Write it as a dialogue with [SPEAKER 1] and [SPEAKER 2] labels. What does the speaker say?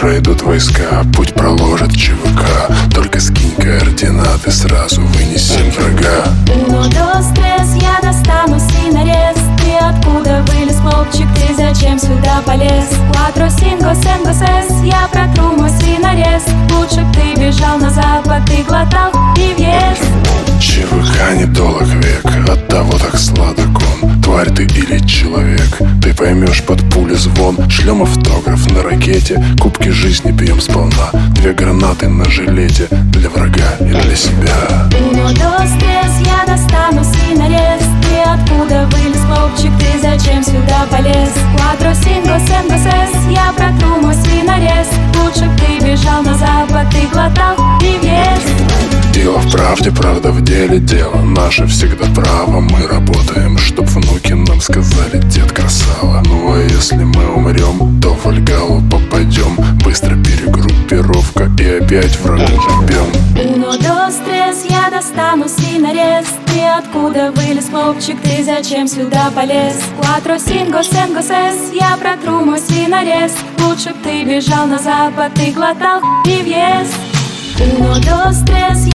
[SPEAKER 1] пройдут войска, путь проложит ЧВК. Только скинь координаты, сразу вынесем врага.
[SPEAKER 2] Uno, dos, tres, я достану синарез. Ты откуда вылез, хлопчик, ты зачем сюда полез? Cuatro, cinco, cinco, seis, я протру мой свинорез. Лучше б ты бежал на запад, ты глотал и въезд.
[SPEAKER 1] ЧВК недолг век, оттого так сладок он. Тварь ты или человек, ты поймешь под пули звон. Шлем автограф на ракете, кубки жизни пьем сполна. 2 гранаты на жилете, для врага и для себя.
[SPEAKER 2] Uno, dos, tres, я достану синарез. Ты откуда вылез, хлопчик, ты зачем сюда полез? Cuatro, cinco, cinco, seis, я протру мой свинорез. Лучше б ты бежал на запад, ты глотал и въезд.
[SPEAKER 1] Дело в правде, правда в деле, дело наше всегда право. Мы работаем, чтоб внуки нам сказали: дед красава. Ну а если мы умрем, то в Вальгалу попадем. Быстро перегруппировка и опять врагу бьем.
[SPEAKER 2] Uno, dos, tres, я достану синарез. Ты откуда вылез, хлопчик, ты зачем сюда полез? Cuatro, cinco, cinco, seis, я протру мой свинорез. Лучше б ты бежал на запад, ты глотал и въезд. Uno, dos, tres,